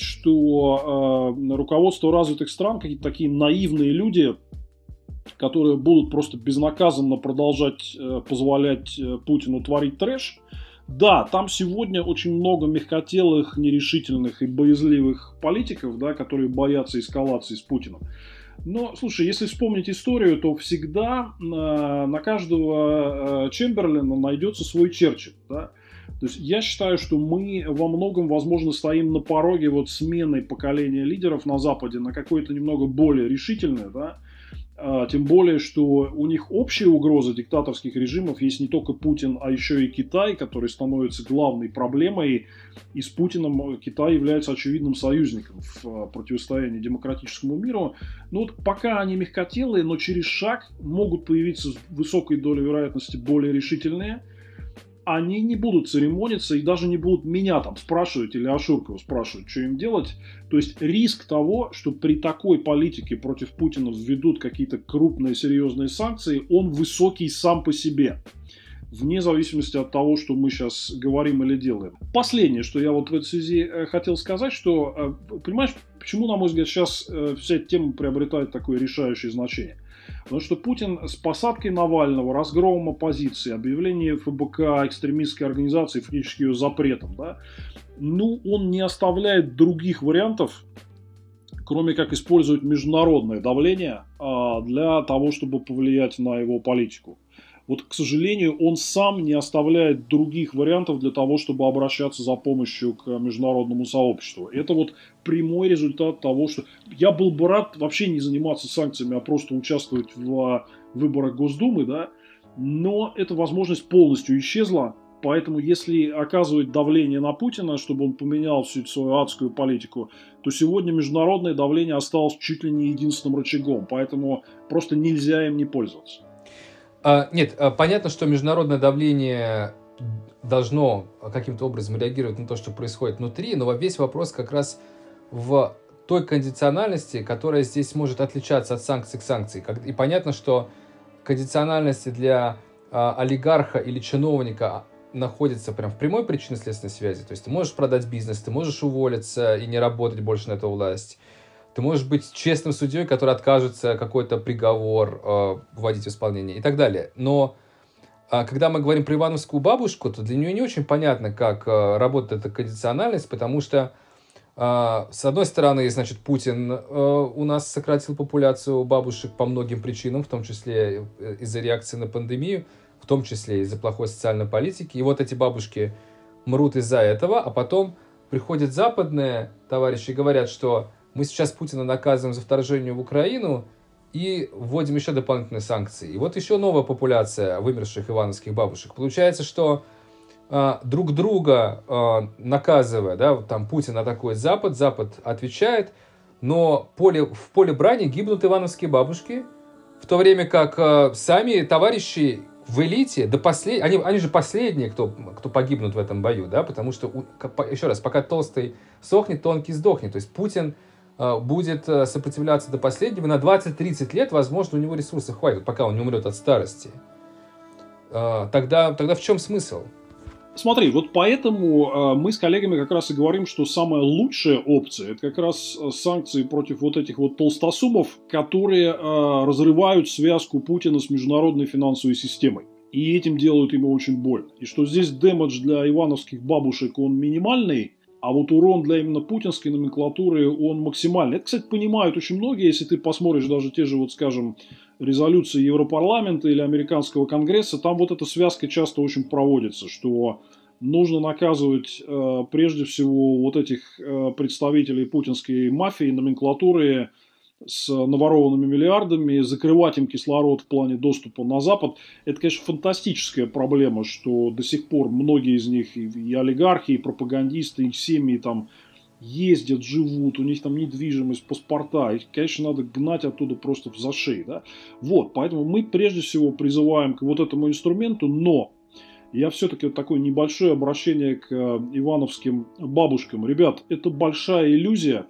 что э, руководство развитых стран, какие-то такие наивные люди, которые будут просто безнаказанно продолжать э, позволять э, Путину творить трэш. Да, там сегодня очень много мягкотелых, нерешительных и боязливых политиков, да, которые боятся эскалации с Путиным. Но, слушай, если вспомнить историю, то всегда э, на каждого э, Чемберлена найдется свой Черчилль, да. То есть я считаю, что мы во многом, возможно, стоим на пороге вот смены поколения лидеров на Западе на какое-то немного более решительное, да. Тем более, что у них общая угроза диктаторских режимов есть не только Путин, а еще и Китай, который становится главной проблемой. И с Путиным Китай является очевидным союзником в противостоянии демократическому миру. Но вот пока они мягкотелые, но через шаг могут появиться с высокой долей вероятности более решительные. Они не будут церемониться и даже не будут меня там спрашивать или Ашуркова спрашивать, что им делать. То есть риск того, что при такой политике против Путина введут какие-то крупные серьезные санкции, он высокий сам по себе. Вне зависимости от того, что мы сейчас говорим или делаем. Последнее, что я вот в этой связи хотел сказать, что, понимаешь, Почему, на мой взгляд, сейчас э, вся эта тема приобретает такое решающее значение? Потому что Путин с посадкой Навального, разгромом оппозиции, объявлением эф бэ ка экстремистской организации, фактически ее запретом, да, ну, он не оставляет других вариантов, кроме как использовать международное давление а, для того, чтобы повлиять на его политику. Вот, к сожалению, он сам не оставляет других вариантов для того, чтобы обращаться за помощью к международному сообществу. Это вот прямой результат того, что я был бы рад вообще не заниматься санкциями, а просто участвовать в выборах Госдумы, да, но эта возможность полностью исчезла. Поэтому, если оказывать давление на Путина, чтобы он поменял всю свою адскую политику, то сегодня международное давление осталось чуть ли не единственным рычагом. Поэтому просто нельзя им не пользоваться. А, нет, понятно, что международное давление должно каким-то образом реагировать на то, что происходит внутри, но весь вопрос как раз в той кондициональности, которая здесь может отличаться от санкций к санкции. И понятно, что кондициональности для а, олигарха или чиновника находится прям в прямой причинно-следственной связи. То есть ты можешь продать бизнес, ты можешь уволиться и не работать больше на эту власть. Ты можешь быть честным судьей, который откажется какой-то приговор э, вводить в исполнение и так далее. Но э, когда мы говорим про ивановскую бабушку, то для нее не очень понятно, как э, работает эта кондициональность, потому что э, с одной стороны, значит, Путин э, у нас сократил популяцию бабушек по многим причинам, в том числе из-за реакции на пандемию, в том числе из-за плохой социальной политики. И вот эти бабушки мрут из-за этого, а потом приходят западные товарищи и говорят, что мы сейчас Путина наказываем за вторжение в Украину и вводим еще дополнительные санкции. И вот еще новая популяция вымерших ивановских бабушек. Получается, что э, друг друга э, наказывая, да, там Путин атакует Запад, Запад отвечает, но поле, в поле брани гибнут ивановские бабушки, в то время как э, сами товарищи в элите, до послед... они, они же последние, кто, кто погибнут в этом бою, да, потому что, еще раз, пока толстый сохнет, тонкий сдохнет. То есть Путин э, будет сопротивляться до последнего, на двадцать-тридцать лет, возможно, у него ресурсов хватит, пока он не умрет от старости. Э, тогда, тогда в чем смысл? Смотри, вот поэтому э, мы с коллегами как раз и говорим, что самая лучшая опция – это как раз санкции против вот этих вот толстосумов, которые э, разрывают связку Путина с международной финансовой системой. И этим делают ему очень больно. И что здесь дэмэдж для ивановских бабушек, он минимальный, а вот урон для именно путинской номенклатуры, он максимальный. Это, кстати, понимают очень многие, если ты посмотришь даже те же, вот скажем, резолюции Европарламента или американского конгресса, там вот эта связка часто очень проводится, что нужно наказывать э, прежде всего вот этих э, представителей путинской мафии, номенклатуры с наворованными миллиардами, закрывать им кислород в плане доступа на Запад. Это, конечно, фантастическая проблема, что до сих пор многие из них, и, и олигархи, и пропагандисты, и семьи там ездят, живут, у них там недвижимость, паспорта. Их, конечно, надо гнать оттуда просто в зашей. Да? Вот, поэтому мы прежде всего призываем к вот этому инструменту, но я все-таки вот такое небольшое обращение к ивановским бабушкам. Ребят, это большая иллюзия,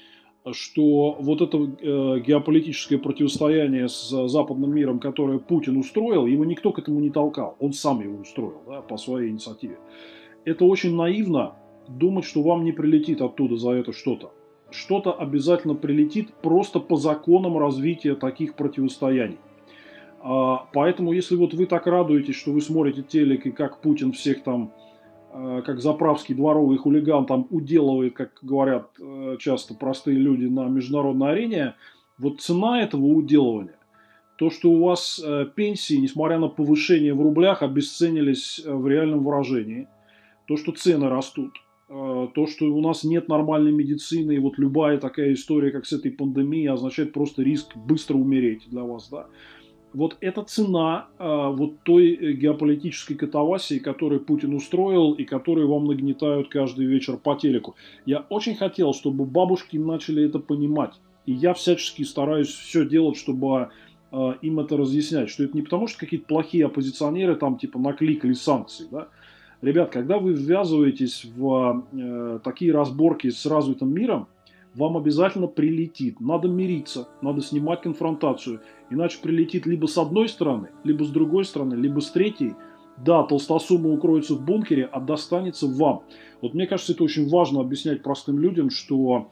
что вот это э, геополитическое противостояние с западным миром, которое Путин устроил, его никто к этому не толкал. Он сам его устроил, да, по своей инициативе. Это очень наивно думать, что вам не прилетит оттуда за это что-то. Что-то обязательно прилетит просто по законам развития таких противостояний. А, поэтому, если вот вы так радуетесь, что вы смотрите телек и как Путин всех там, как заправский дворовый хулиган там уделывает, как говорят часто простые люди на международной арене, вот цена этого уделывания, то, что у вас пенсии, несмотря на повышение в рублях, обесценились в реальном выражении, то, что цены растут, то, что у нас нет нормальной медицины, и вот любая такая история, как с этой пандемией, означает просто риск быстро умереть для вас, да. Вот это цена э, вот той геополитической катавасии, которую Путин устроил и которую вам нагнетают каждый вечер по телеку. Я очень хотел, чтобы бабушки начали это понимать. И я всячески стараюсь все делать, чтобы э, им это разъяснять. Что это не потому, что какие-то плохие оппозиционеры там типа накликали санкции. Да? Ребят, когда вы ввязываетесь в э, такие разборки с развитым миром, вам обязательно прилетит. Надо мириться, надо снимать конфронтацию. Иначе прилетит либо с одной стороны, либо с другой стороны, либо с третьей. Да, толстосумы укроются в бункере, а достанется вам. Вот мне кажется, это очень важно объяснять простым людям, что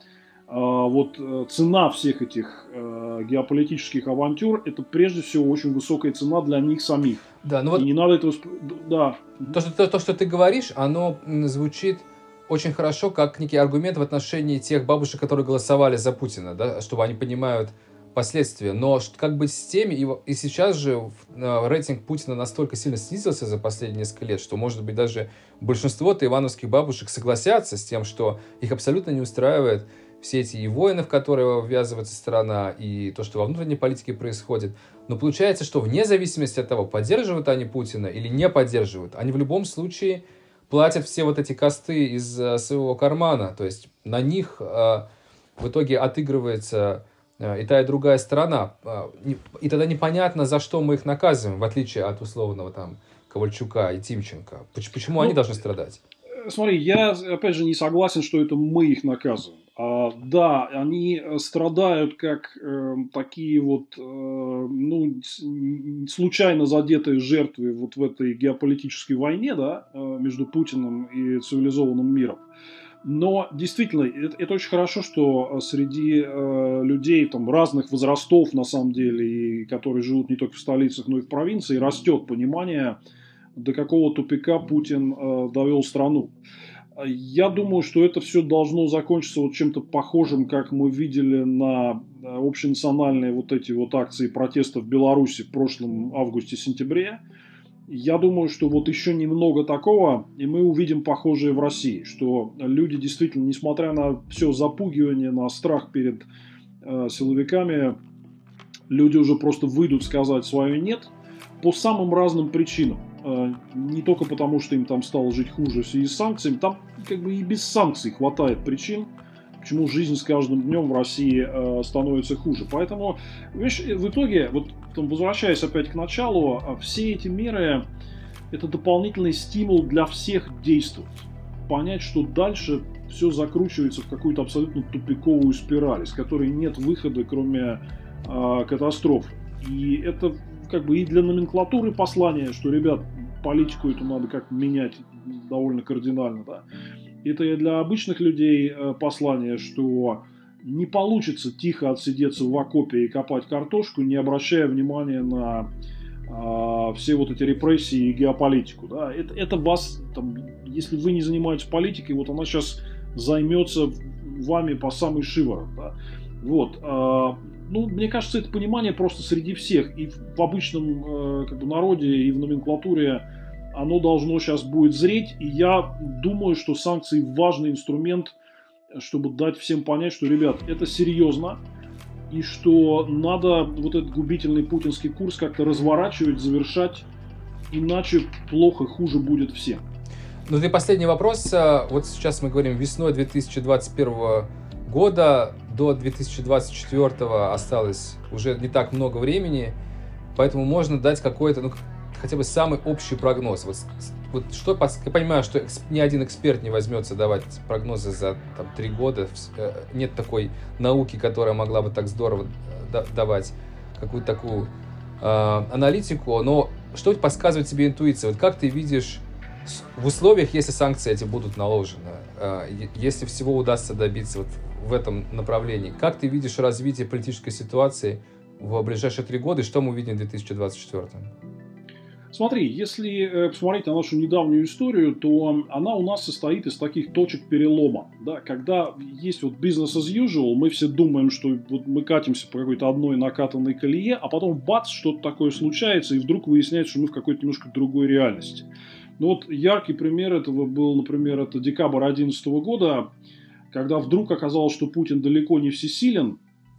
вот цена всех этих геополитических авантюр – это прежде всего очень высокая цена для них самих. Да, ну вот и не надо этого... Да. То, что, то, то, что ты говоришь, оно звучит очень хорошо как некий аргумент в отношении тех бабушек, которые голосовали за Путина, да, чтобы они понимают последствия. Но как быть с теми, и, и сейчас же рейтинг Путина настолько сильно снизился за последние несколько лет, что, может быть, даже большинство-то ивановских бабушек согласятся с тем, что их абсолютно не устраивает все эти и войны, в которые ввязывается страна, и то, что во внутренней политике происходит. Но получается, что вне зависимости от того, поддерживают они Путина или не поддерживают, они в любом случае платят все вот эти косты из uh, своего кармана. То есть на них uh, в итоге отыгрывается uh, и та, и другая сторона. Uh, и тогда непонятно, за что мы их наказываем, в отличие от условного там Ковальчука и Тимченко. Почему ну, они должны страдать? Смотри, я опять же не согласен, что это мы их наказываем. А, да, они страдают как э, такие вот э, ну, случайно задетые жертвы вот в этой геополитической войне, да, между Путиным и цивилизованным миром. Но действительно, это, это очень хорошо, что среди э, людей там, разных возрастов, на самом деле, и которые живут не только в столицах, но и в провинции, растет понимание, до какого тупика Путин э, довел страну. Я думаю, что это все должно закончиться вот чем-то похожим, как мы видели на общенациональные вот эти вот акции протеста в Беларуси в прошлом августе-сентябре. Я думаю, что вот еще немного такого, и мы увидим похожее в России, что люди действительно, несмотря на все запугивание, на страх перед э, силовиками, люди уже просто выйдут сказать свое «нет» по самым разным причинам. Не только потому, что им там стало жить хуже в связи с санкциями, там как бы и без санкций хватает причин, почему жизнь с каждым днем в России э, становится хуже. Поэтому, видишь, в итоге, вот там, возвращаясь опять к началу, все эти меры – это дополнительный стимул для всех действовать. Понять, что дальше все закручивается в какую-то абсолютно тупиковую спираль, из которой нет выхода, кроме э, катастрофы. И это как бы и для номенклатуры послание, что, ребят, политику эту надо как-то менять довольно кардинально, да. Это и для обычных людей послание, что не получится тихо отсидеться в окопе и копать картошку, не обращая внимания на э, все вот эти репрессии и геополитику, да. Это, это вас, там, если вы не занимаетесь политикой, вот она сейчас займется вами по самый шиворот, да. Вот. Э, Ну, мне кажется, это понимание просто среди всех, и в обычном э, как бы, народе, и в номенклатуре, оно должно сейчас будет зреть, и я думаю, что санкции важный инструмент, чтобы дать всем понять, что, ребят, это серьезно, и что надо вот этот губительный путинский курс как-то разворачивать, завершать, иначе плохо, хуже будет всем. Ну, и последний вопрос. Вот сейчас мы говорим весной две тысячи двадцать первого года, до две тысячи двадцать четвёртого осталось уже не так много времени, поэтому можно дать какой-то, ну, хотя бы самый общий прогноз. Вот, вот что, я понимаю, что ни один эксперт не возьмется давать прогнозы за там, три года, нет такой науки, которая могла бы так здорово давать какую-то такую э, аналитику, но что подсказывает тебе интуиция? Вот как ты видишь в условиях, если санкции эти будут наложены, э, если всего удастся добиться вот в этом направлении, как ты видишь развитие политической ситуации в ближайшие три года, и что мы увидим в две тысячи двадцать четвёртом? Смотри, если посмотреть на нашу недавнюю историю, то она у нас состоит из таких точек перелома. Да? Когда есть вот business as usual, мы все думаем, что вот мы катимся по какой-то одной накатанной колее, а потом бац, что-то такое случается, и вдруг выясняется, что мы в какой-то немножко другой реальности. Ну вот яркий пример этого был, например, это декабрь две тысячи одиннадцатого года, когда вдруг оказалось, что Путин далеко не всесилен,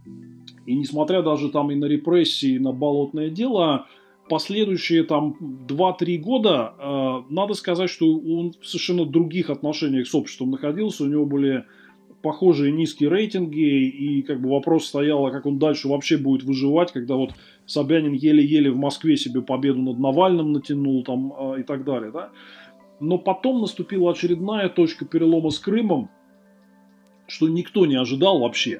и несмотря даже там и на репрессии, и на болотное дело, последующие там два-три года, э, надо сказать, что он в совершенно других отношениях с обществом находился, у него были похожие низкие рейтинги, и как бы вопрос стоял, как он дальше вообще будет выживать, когда вот Собянин еле-еле в Москве себе победу над Навальным натянул там, э, и так далее, да. Но потом наступила очередная точка перелома с Крымом, что никто не ожидал вообще.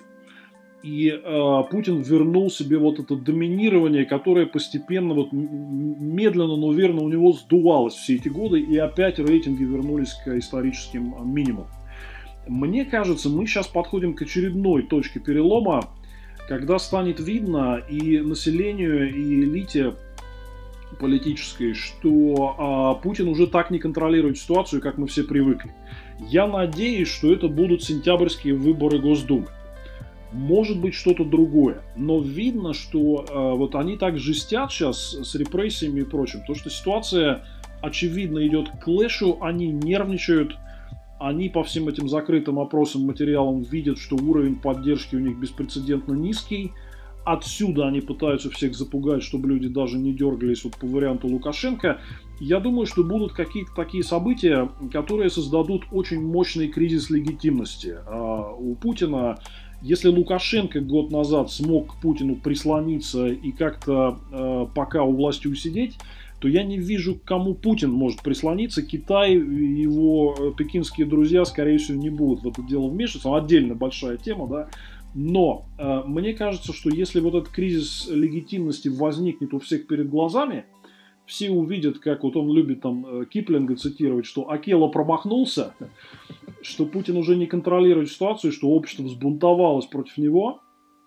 И э, Путин вернул себе вот это доминирование, которое постепенно, вот, медленно, но верно у него сдувалось все эти годы, и опять рейтинги вернулись к историческим минимумам. Мне кажется, мы сейчас подходим к очередной точке перелома, когда станет видно и населению, и элите политической, что а, Путин уже так не контролирует ситуацию, как мы все привыкли. Я надеюсь, что это будут сентябрьские выборы Госдумы. Может быть, что-то другое. Но видно, что а, вот они так жестят сейчас с репрессиями и прочим, потому что ситуация, очевидно, идет к клэшу, они нервничают, они по всем этим закрытым опросам, материалам видят, что уровень поддержки у них беспрецедентно низкий. Отсюда они пытаются всех запугать, чтобы люди даже не дергались вот по варианту Лукашенко. Я думаю, что будут какие-то такие события, которые создадут очень мощный кризис легитимности а, у Путина. Если Лукашенко год назад смог к Путину прислониться и как-то а, пока у власти усидеть, то я не вижу, к кому Путин может прислониться. Китай и его пекинские друзья, скорее всего, не будут в это дело вмешиваться. Отдельно большая тема, да. Но э, мне кажется, что если вот этот кризис легитимности возникнет у всех перед глазами, все увидят, как вот он любит там Киплинга цитировать, что Акела промахнулся, что Путин уже не контролирует ситуацию, что общество взбунтовалось против него.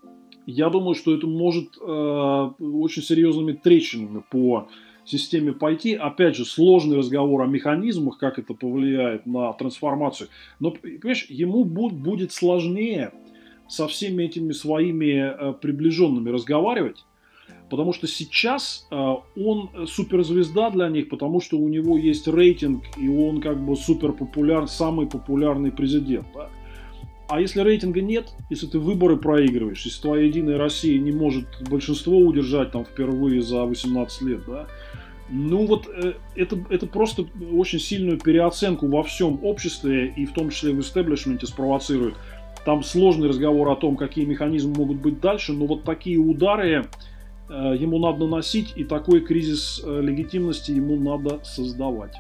Я думаю, что это может э, очень серьезными трещинами по системе пойти. Опять же, сложный разговор о механизмах, как это повлияет на трансформацию. Но, понимаешь, ему будет сложнее со всеми этими своими э, приближенными разговаривать, потому что сейчас э, он суперзвезда для них, потому что у него есть рейтинг, и он как бы супер популярный, самый популярный президент. Да? А если рейтинга нет, если ты выборы проигрываешь, если твоя Единая Россия не может большинство удержать там впервые за восемнадцать лет, да, ну вот э, это, это просто очень сильную переоценку во всем обществе, и в том числе в истеблишменте спровоцирует. Там сложный разговор о том, какие механизмы могут быть дальше, но вот такие удары э, ему надо наносить, и такой кризис э, легитимности ему надо создавать.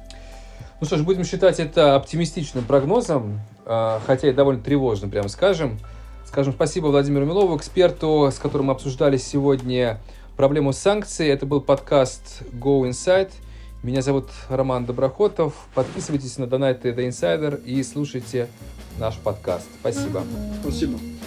Ну что ж, будем считать это оптимистичным прогнозом, э, хотя и довольно тревожным, прямо скажем. Скажем спасибо Владимиру Милову, эксперту, с которым мы обсуждали сегодня проблему санкций. Это был подкаст Go Inside. Меня зовут Роман Доброхотов. Подписывайтесь на Донаты The Insider и слушайте наш подкаст. Спасибо. Спасибо.